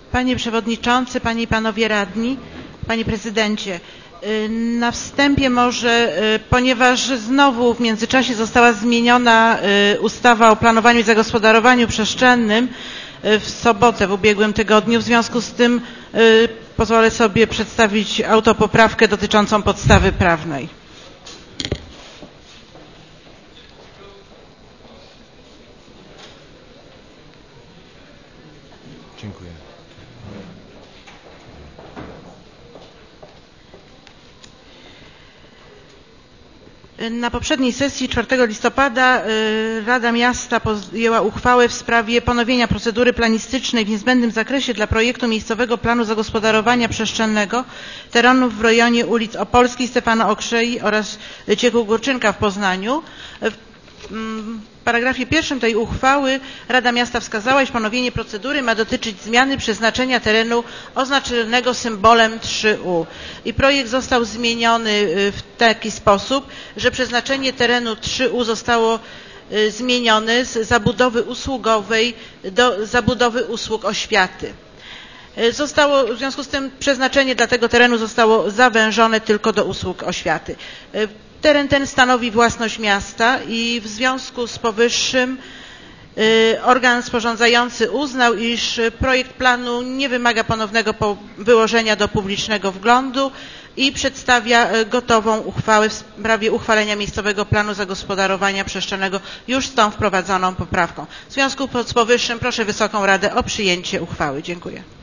Panie Przewodniczący, Panie i Panowie Radni, Panie Prezydencie. Na wstępie może, ponieważ znowu w międzyczasie została zmieniona ustawa o planowaniu i zagospodarowaniu przestrzennym w sobotę w ubiegłym tygodniu, w związku z tym pozwolę sobie przedstawić autopoprawkę dotyczącą podstawy prawnej. Dziękuję. Na poprzedniej sesji 4 listopada Rada Miasta podjęła uchwałę w sprawie ponowienia procedury planistycznej w niezbędnym zakresie dla projektu miejscowego planu zagospodarowania przestrzennego terenów w rejonie ulic Opolskiej, Stefana Okrzei oraz Ciechu Górczynka w Poznaniu. W paragrafie 1 tej uchwały Rada Miasta wskazała, iż ponowienie procedury ma dotyczyć zmiany przeznaczenia terenu oznaczonego symbolem 3U. I projekt został zmieniony w taki sposób, że przeznaczenie terenu 3U zostało zmienione z zabudowy usługowej do zabudowy usług oświaty. W związku z tym przeznaczenie dla tego terenu zostało zawężone tylko do usług oświaty. Teren ten stanowi własność miasta i w związku z powyższym organ sporządzający uznał, iż projekt planu nie wymaga ponownego wyłożenia do publicznego wglądu i przedstawia gotową uchwałę w sprawie uchwalenia miejscowego planu zagospodarowania przestrzennego już z tą wprowadzoną poprawką. W związku z powyższym proszę Wysoką Radę o przyjęcie uchwały. Dziękuję.